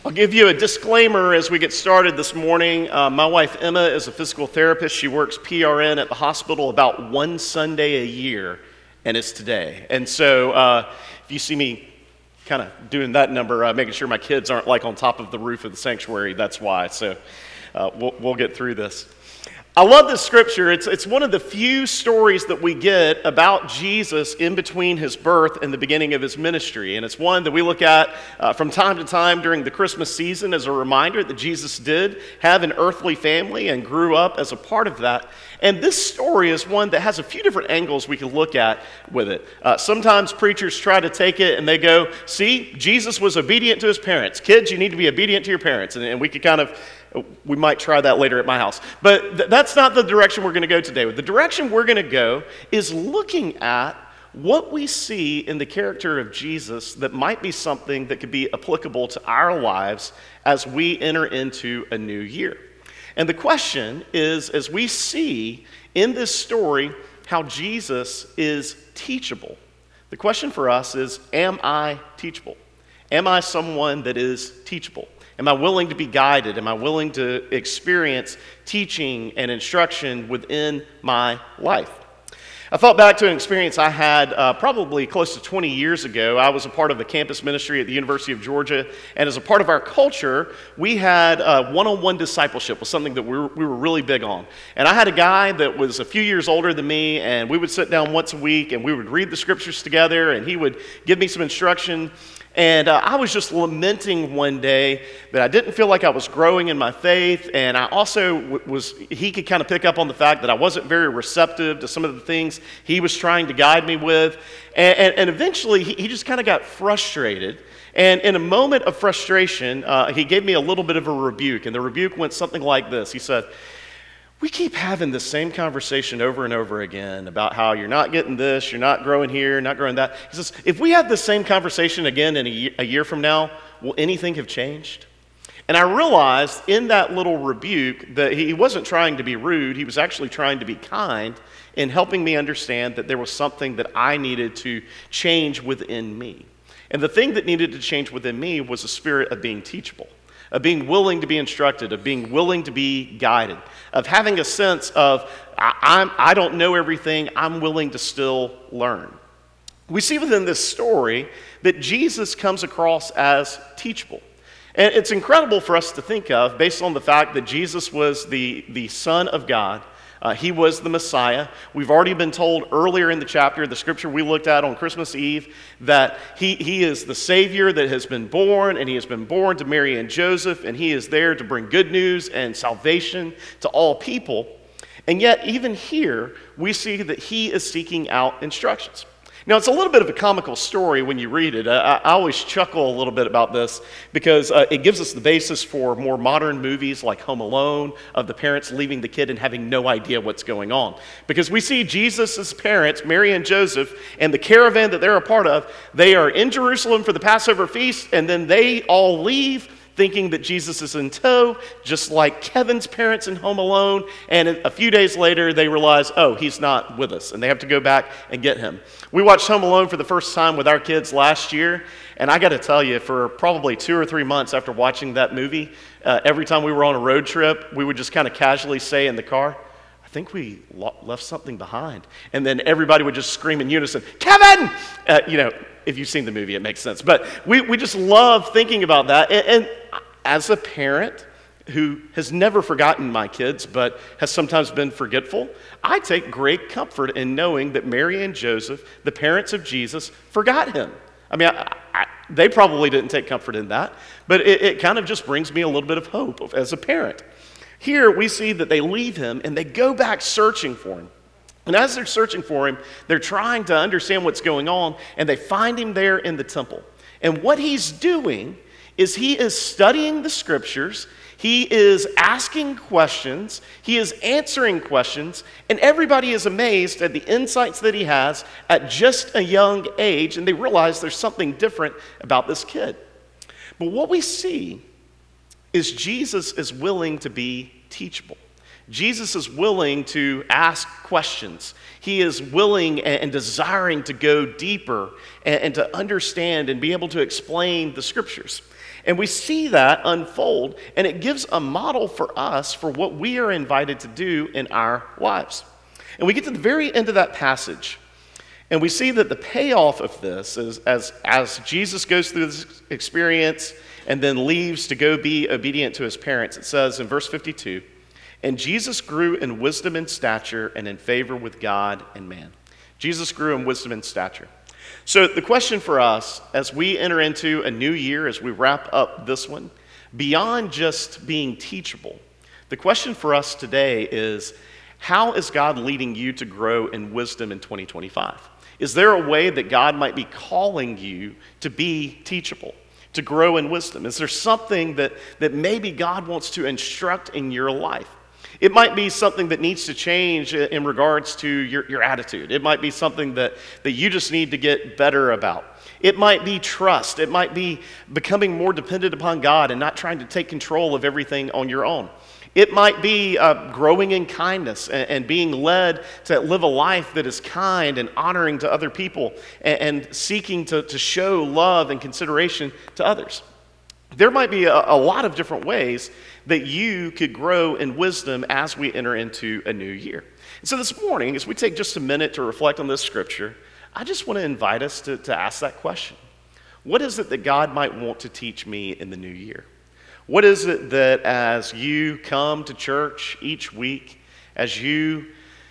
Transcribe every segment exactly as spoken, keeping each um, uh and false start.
I'll give you a disclaimer as we get started this morning. Uh, my wife Emma is a physical therapist. She works P R N at the hospital about one Sunday a year, and it's today. And so uh, if you see me kind of doing that number, uh, making sure my kids aren't like on top of the roof of the sanctuary, that's why. So uh, we'll, we'll get through this. I love this scripture. It's, it's one of the few stories that we get about Jesus in between his birth and the beginning of his ministry. And it's one that we look at uh, from time to time during the Christmas season as a reminder that Jesus did have an earthly family and grew up as a part of that. And this story is one that has a few different angles we can look at with it. Uh, sometimes preachers try to take it and they go, see, Jesus was obedient to his parents. Kids, you need to be obedient to your parents. And, and we could kind of We might try that later at my house. But th- that's not the direction we're going to go today. The direction we're going to go is looking at what we see in the character of Jesus that might be something that could be applicable to our lives as we enter into a new year. And the question is, as we see in this story how Jesus is teachable, the question for us is, am I teachable? Am I someone that is teachable? Am I willing to be guided? Am I willing to experience teaching and instruction within my life? I thought back to an experience I had uh, probably close to twenty years ago. I was a part of the campus ministry at the University of Georgia, and as a part of our culture, we had uh, one-on-one discipleship was something that we were, we were really big on. And I had a guy that was a few years older than me, and we would sit down once a week, and we would read the scriptures together, and he would give me some instruction. And uh, I was just lamenting one day that I didn't feel like I was growing in my faith, and I also w- was, he could kind of pick up on the fact that I wasn't very receptive to some of the things he was trying to guide me with. And, and, and eventually, he, he just kind of got frustrated. And in a moment of frustration, uh, he gave me a little bit of a rebuke, and the rebuke went something like this. He said, we keep having the same conversation over and over again about how you're not getting this, you're not growing here, not growing that. He says, if we have the same conversation again in a year, a year from now, will anything have changed? And I realized in that little rebuke that he wasn't trying to be rude, he was actually trying to be kind in helping me understand that there was something that I needed to change within me. And the thing that needed to change within me was a spirit of being teachable, of being willing to be instructed, of being willing to be guided, of having a sense of, I, I'm, I don't know everything, I'm willing to still learn. We see within this story that Jesus comes across as teachable. And it's incredible for us to think of based on the fact that Jesus was the, the Son of God. Uh, he was the Messiah. We've already been told earlier in the chapter, the scripture we looked at on Christmas Eve, that he, he is the Savior that has been born, and he has been born to Mary and Joseph, and he is there to bring good news and salvation to all people. And yet, even here, we see that he is seeking out instructions. Now, it's a little bit of a comical story when you read it. I, I always chuckle a little bit about this because uh, it gives us the basis for more modern movies like Home Alone, of the parents leaving the kid and having no idea what's going on. Because we see Jesus' parents, Mary and Joseph, and the caravan that they're a part of, they are in Jerusalem for the Passover feast, and then they all leave thinking that Jesus is in tow, just like Kevin's parents in Home Alone, and a few days later they realize, oh, he's not with us, and they have to go back and get him. We watched Home Alone for the first time with our kids last year, and I got to tell you, for probably two or three months after watching that movie, uh, every time we were on a road trip, we would just kind of casually say in the car, I think we lo- left something behind. And then everybody would just scream in unison, Kevin! Uh, you know, if you've seen the movie, it makes sense. But we, we just love thinking about that. And, and as a parent who has never forgotten my kids, but has sometimes been forgetful, I take great comfort in knowing that Mary and Joseph, the parents of Jesus, forgot him. I mean, I, I, they probably didn't take comfort in that, but it, it kind of just brings me a little bit of hope as a parent. Here we see that they leave him and they go back searching for him. And as they're searching for him, they're trying to understand what's going on, and they find him there in the temple. And what he's doing is he is studying the scriptures, he is asking questions, he is answering questions, and everybody is amazed at the insights that he has at just a young age, and they realize there's something different about this kid. But what we see is Jesus is willing to be teachable. Jesus is willing to ask questions. He is willing and desiring to go deeper and to understand and be able to explain the scriptures. And we see that unfold, and it gives a model for us for what we are invited to do in our lives. And we get to the very end of that passage, and we see that the payoff of this is as, as Jesus goes through this experience and then leaves to go be obedient to his parents. It says in verse fifty-two, "And Jesus grew in wisdom and stature and in favor with God and man." Jesus grew in wisdom and stature. So the question for us as we enter into a new year, as we wrap up this one, beyond just being teachable, the question for us today is, how is God leading you to grow in wisdom in twenty twenty-five? Is there a way that God might be calling you to be teachable, to grow in wisdom? Is there something that, that maybe God wants to instruct in your life? It might be something that needs to change in regards to your, your attitude. It might be something that, that you just need to get better about. It might be trust. It might be becoming more dependent upon God and not trying to take control of everything on your own. It might be uh, growing in kindness and, and being led to live a life that is kind and honoring to other people and, and seeking to, to show love and consideration to others. There might be a, a lot of different ways that you could grow in wisdom as we enter into a new year. And so this morning, as we take just a minute to reflect on this scripture, I just want to invite us to, to ask that question. What is it that God might want to teach me in the new year? What is it that as you come to church each week, as you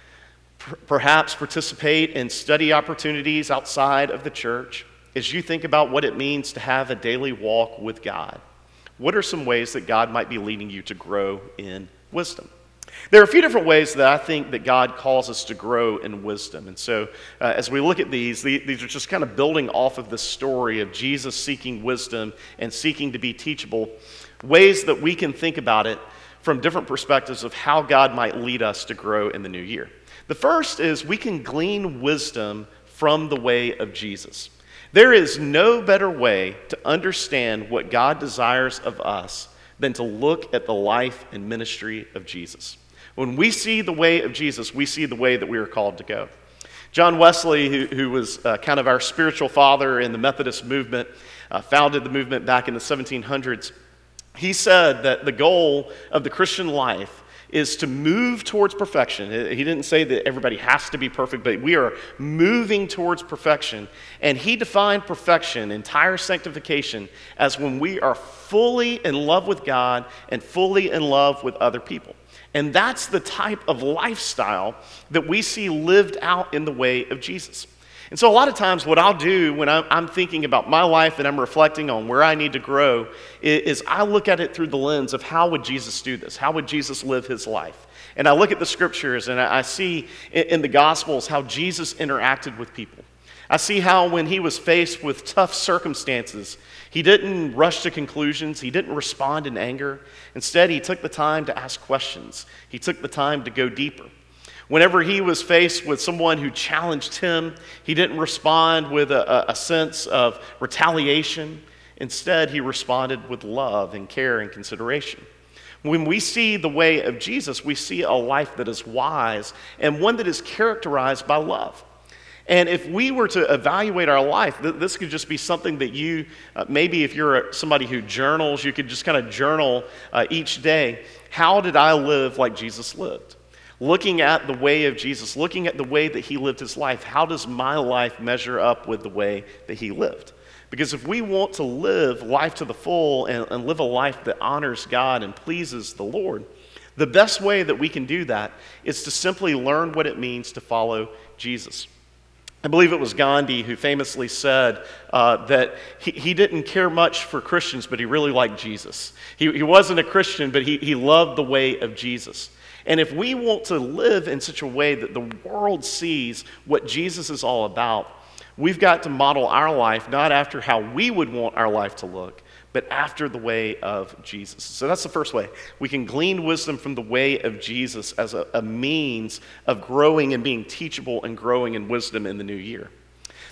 per- perhaps participate in study opportunities outside of the church, as you think about what it means to have a daily walk with God, what are some ways that God might be leading you to grow in wisdom? There are a few different ways that I think that God calls us to grow in wisdom. And so uh, as we look at these, these are just kind of building off of this story of Jesus seeking wisdom and seeking to be teachable, ways that we can think about it from different perspectives of how God might lead us to grow in the new year. The first is we can glean wisdom from the way of Jesus. There is no better way to understand what God desires of us than to look at the life and ministry of Jesus. When we see the way of Jesus, we see the way that we are called to go. John Wesley, who, who was uh, kind of our spiritual father in the Methodist movement, uh, founded the movement back in the seventeen hundreds. He said that the goal of the Christian life is to move towards perfection. He didn't say that everybody has to be perfect, but we are moving towards perfection. And he defined perfection, entire sanctification, as when we are fully in love with God and fully in love with other people. And that's the type of lifestyle that we see lived out in the way of Jesus. And so a lot of times what I'll do when I'm, I'm thinking about my life and I'm reflecting on where I need to grow is, is I look at it through the lens of how would Jesus do this? How would Jesus live his life? And I look at the scriptures and I, I see in, in the Gospels how Jesus interacted with people. I see how when he was faced with tough circumstances, he didn't rush to conclusions. He didn't respond in anger. Instead, he took the time to ask questions. He took the time to go deeper. Whenever he was faced with someone who challenged him, he didn't respond with a, a sense of retaliation. Instead, he responded with love and care and consideration. When we see the way of Jesus, we see a life that is wise and one that is characterized by love. And if we were to evaluate our life, th- this could just be something that you, uh, maybe if you're somebody who journals, you could just kind of journal uh, each day. How did I live like Jesus lived? Looking at the way of Jesus, looking at the way that he lived his life, how does my life measure up with the way that he lived? Because if we want to live life to the full and, and live a life that honors God and pleases the Lord, the best way that we can do that is to simply learn what it means to follow Jesus. I believe it was Gandhi who famously said uh, that he, he didn't care much for Christians, but he really liked Jesus. He, he wasn't a Christian, but he, he loved the way of Jesus. And if we want to live in such a way that the world sees what Jesus is all about, we've got to model our life not after how we would want our life to look, but after the way of Jesus. So that's the first way. We can glean wisdom from the way of Jesus as a, a means of growing and being teachable and growing in wisdom in the new year.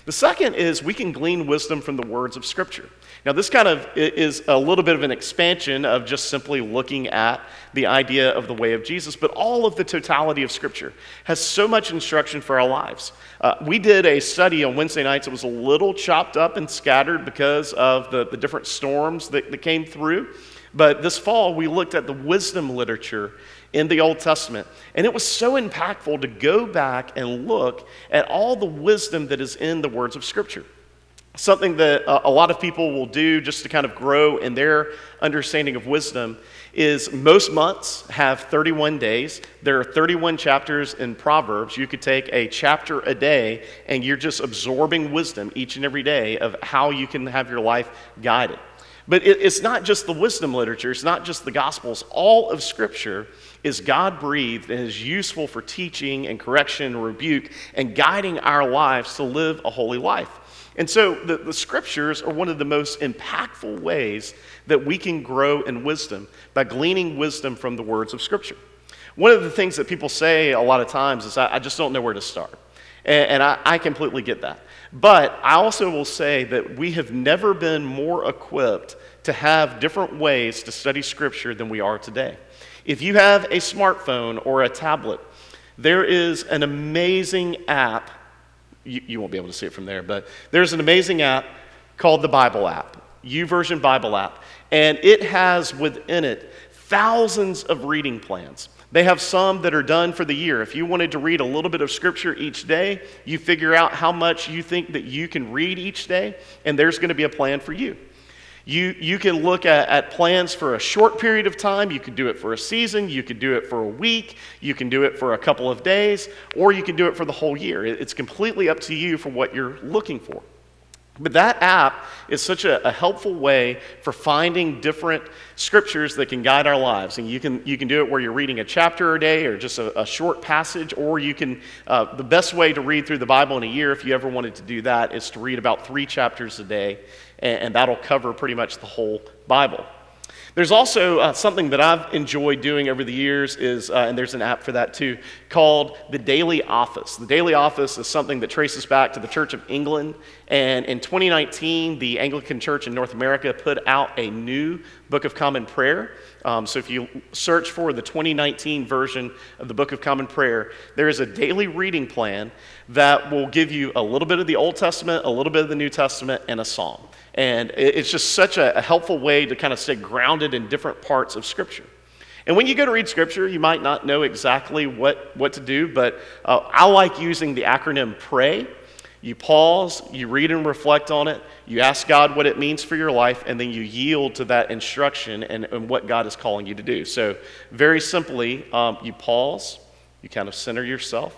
The second is we can glean wisdom from the words of Scripture. Now, this kind of is a little bit of an expansion of just simply looking at the idea of the way of Jesus, but all of the totality of Scripture has so much instruction for our lives. Uh, we did a study on Wednesday nights. It was a little chopped up and scattered because of the, the different storms that, that came through. But this fall, we looked at the wisdom literature in the Old Testament. And it was so impactful to go back and look at all the wisdom that is in the words of Scripture. Something that uh, a lot of people will do just to kind of grow in their understanding of wisdom is most months have thirty-one days. There are thirty-one chapters in Proverbs. You could take a chapter a day and you're just absorbing wisdom each and every day of how you can have your life guided. But it, it's not just the wisdom literature. It's not just the Gospels. All of Scripture is God-breathed and is useful for teaching and correction and rebuke and guiding our lives to live a holy life. And so the, the Scriptures are one of the most impactful ways that we can grow in wisdom by gleaning wisdom from the words of Scripture. One of the things that people say a lot of times is, I, I just don't know where to start. And, and I, I completely get that. But I also will say that we have never been more equipped to have different ways to study Scripture than we are today. If you have a smartphone or a tablet, there is an amazing app. You, you won't be able to see it from there, but there's an amazing app called the Bible app, YouVersion Bible app, and it has within it thousands of reading plans. They have some that are done for the year. If you wanted to read a little bit of Scripture each day, you figure out how much you think that you can read each day, and there's going to be a plan for you. You, you can look at, at plans for a short period of time. You could do it for a season. You could do it for a week. You can do it for a couple of days, or you can do it for the whole year. It, it's completely up to you for what you're looking for. But that app is such a, a helpful way for finding different scriptures that can guide our lives. And you can you can do it where you're reading a chapter a day or just a, a short passage, or you can, uh, the best way to read through the Bible in a year, if you ever wanted to do that, is to read about three chapters a day, and, and that'll cover pretty much the whole Bible. There's also uh, something that I've enjoyed doing over the years is, uh, and there's an app for that too, called the Daily Office. The Daily Office is something that traces back to the Church of England, and in twenty nineteen, the Anglican Church in North America put out a new Book of Common Prayer. Um, so if you search for the twenty nineteen version of the Book of Common Prayer, there is a daily reading plan that will give you a little bit of the Old Testament, a little bit of the New Testament, and a psalm. And it's just such a helpful way to kind of stay grounded in different parts of Scripture. And when you go to read Scripture, you might not know exactly what, what to do, but uh, I like using the acronym PRAY. You pause, you read and reflect on it, you ask God what it means for your life, and then you yield to that instruction and, and what God is calling you to do. So very simply, um, you pause, you kind of center yourself,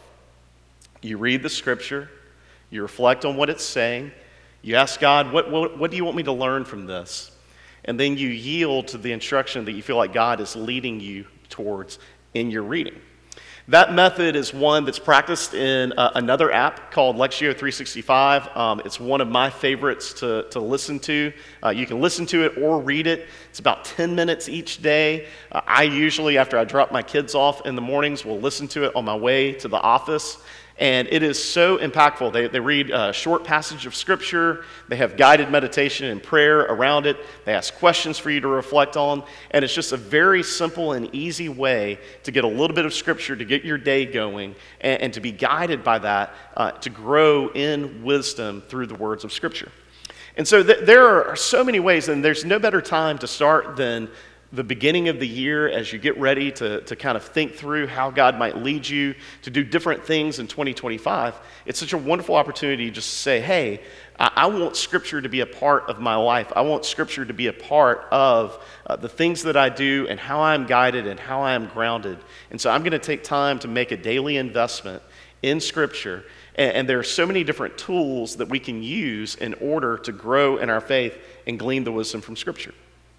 you read the Scripture, you reflect on what it's saying, you ask God, what, what, what do you want me to learn from this? And then you yield to the instruction that you feel like God is leading you towards in your reading. That method is one that's practiced in uh, another app called Lectio three sixty-five. Um, it's one of my favorites to, to listen to. Uh, you can listen to it or read it. It's about ten minutes each day. Uh, I usually, after I drop my kids off in the mornings, will listen to it on my way to the office. And it is so impactful. They, they read a short passage of Scripture. They have guided meditation and prayer around it. They ask questions for you to reflect on. And it's just a very simple and easy way to get a little bit of Scripture, to get your day going, and, and to be guided by that, uh, to grow in wisdom through the words of Scripture. And so th- there are so many ways, and there's no better time to start than the beginning of the year as you get ready to, to kind of think through how God might lead you to do different things in twenty twenty-five. It's such a wonderful opportunity just to say, hey, I, I want Scripture to be a part of my life. I want Scripture to be a part of uh, the things that I do and how I'm guided and how I am grounded. And so I'm going to take time to make a daily investment in Scripture. And, and there are so many different tools that we can use in order to grow in our faith and glean the wisdom from Scripture.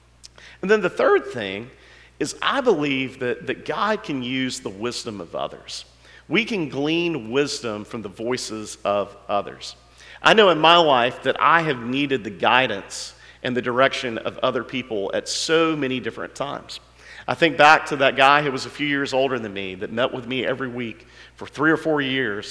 And then the third thing is I believe that, that God can use the wisdom of others. We can glean wisdom from the voices of others. I know in my life that I have needed the guidance and the direction of other people at so many different times. I think back to that guy who was a few years older than me that met with me every week for three or four years.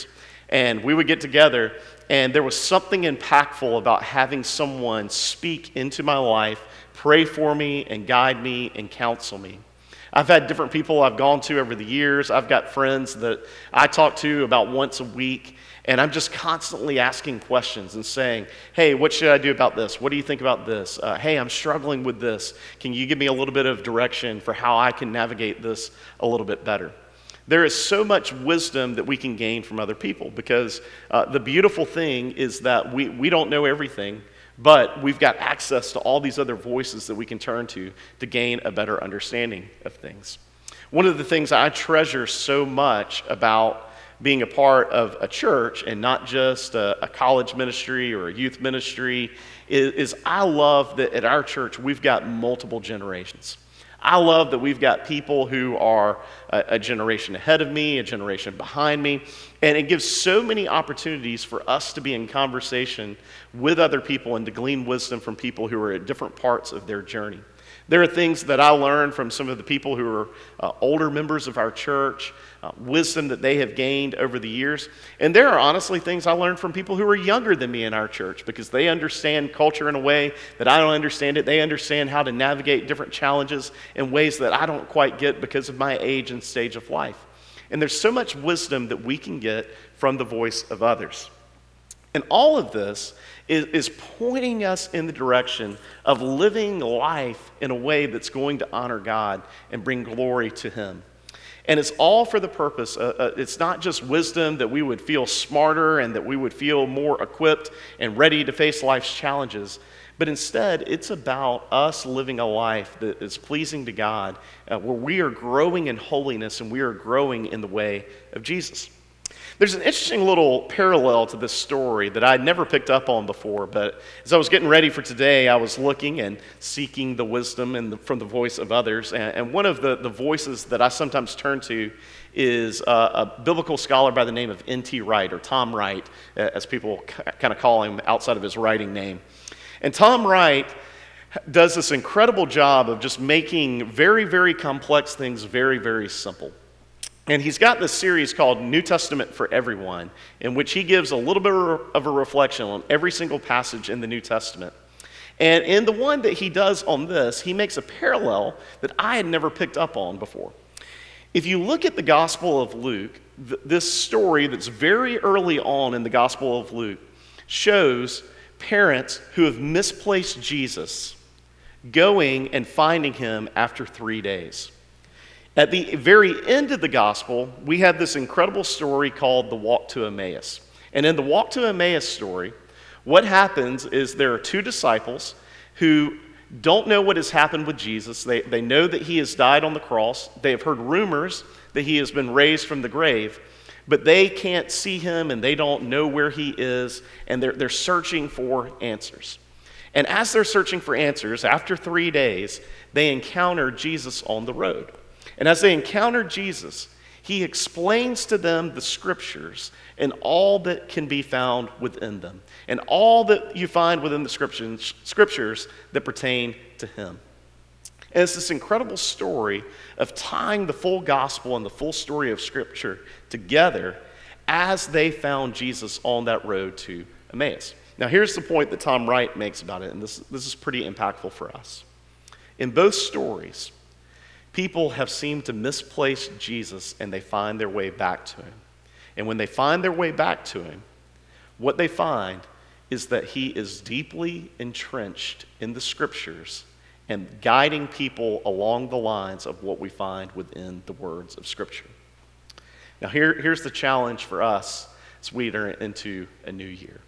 And we would get together, and there was something impactful about having someone speak into my life, pray for me, and guide me, and counsel me. I've had different people I've gone to over the years. I've got friends that I talk to about once a week, and I'm just constantly asking questions and saying, hey, what should I do about this? What do you think about this? Uh, hey, I'm struggling with this. Can you give me a little bit of direction for how I can navigate this a little bit better? There is so much wisdom that we can gain from other people because uh, the beautiful thing is that we, we don't know everything, but we've got access to all these other voices that we can turn to to gain a better understanding of things. One of the things I treasure so much about being a part of a church and not just a, a college ministry or a youth ministry is, is I love that at our church we've got multiple generations. I love that we've got people who are a, a generation ahead of me, a generation behind me, and it gives so many opportunities for us to be in conversation with other people and to glean wisdom from people who are at different parts of their journey. There are things that I learned from some of the people who are uh, older members of our church, uh, wisdom that they have gained over the years. And there are honestly things I learned from people who are younger than me in our church because they understand culture in a way that I don't understand it. They understand how to navigate different challenges in ways that I don't quite get because of my age and stage of life. And there's so much wisdom that we can get from the voice of others. And all of this is, is pointing us in the direction of living life in a way that's going to honor God and bring glory to Him. And it's all for the purpose, uh, uh, it's not just wisdom that we would feel smarter and that we would feel more equipped and ready to face life's challenges, but instead it's about us living a life that is pleasing to God, uh, where we are growing in holiness and we are growing in the way of Jesus. There's an interesting little parallel to this story that I'd never picked up on before, but as I was getting ready for today, I was looking and seeking the wisdom and the, from the voice of others, and, and one of the, the voices that I sometimes turn to is uh, a biblical scholar by the name of N T Wright, or Tom Wright, as people c- kind of call him outside of his writing name. And Tom Wright does this incredible job of just making very, very complex things very, very simple. And he's got this series called New Testament for Everyone, in which he gives a little bit of a reflection on every single passage in the New Testament. And in the one that he does on this, he makes a parallel that I had never picked up on before. If you look at the Gospel of Luke, th- this story that's very early on in the Gospel of Luke shows parents who have misplaced Jesus going and finding him after three days. At the very end of the gospel, we have this incredible story called the Walk to Emmaus. And in the Walk to Emmaus story, what happens is there are two disciples who don't know what has happened with Jesus. They, they know that he has died on the cross. They have heard rumors that he has been raised from the grave, but they can't see him and they don't know where he is, and they're, they're searching for answers. And as they're searching for answers, after three days, they encounter Jesus on the road. And as they encounter Jesus, he explains to them the scriptures and all that can be found within them, and all that you find within the scriptures, scriptures that pertain to him. And it's this incredible story of tying the full gospel and the full story of Scripture together as they found Jesus on that road to Emmaus. Now, here's the point that Tom Wright makes about it, and this, this is pretty impactful for us. In both stories, people have seemed to misplace Jesus and they find their way back to him. And when they find their way back to him, what they find is that he is deeply entrenched in the scriptures and guiding people along the lines of what we find within the words of Scripture. Now here, here's the challenge for us as we enter into a new year.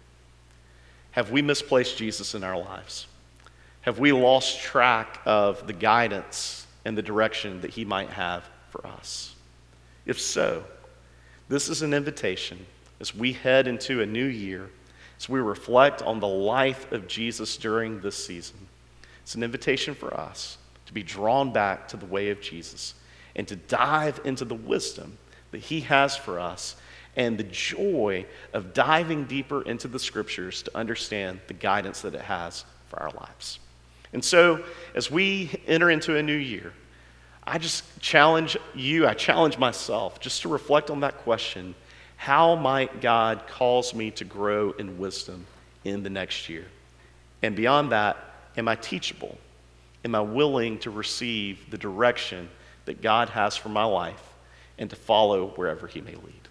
Have we misplaced Jesus in our lives? Have we lost track of the guidance and the direction that he might have for us? If so, this is an invitation as we head into a new year, as we reflect on the life of Jesus during this season. It's an invitation for us to be drawn back to the way of Jesus and to dive into the wisdom that he has for us and the joy of diving deeper into the scriptures to understand the guidance that it has for our lives. And so, as we enter into a new year, I just challenge you, I challenge myself just to reflect on that question. How might God cause me to grow in wisdom in the next year? And beyond that, am I teachable? Am I willing to receive the direction that God has for my life and to follow wherever he may lead?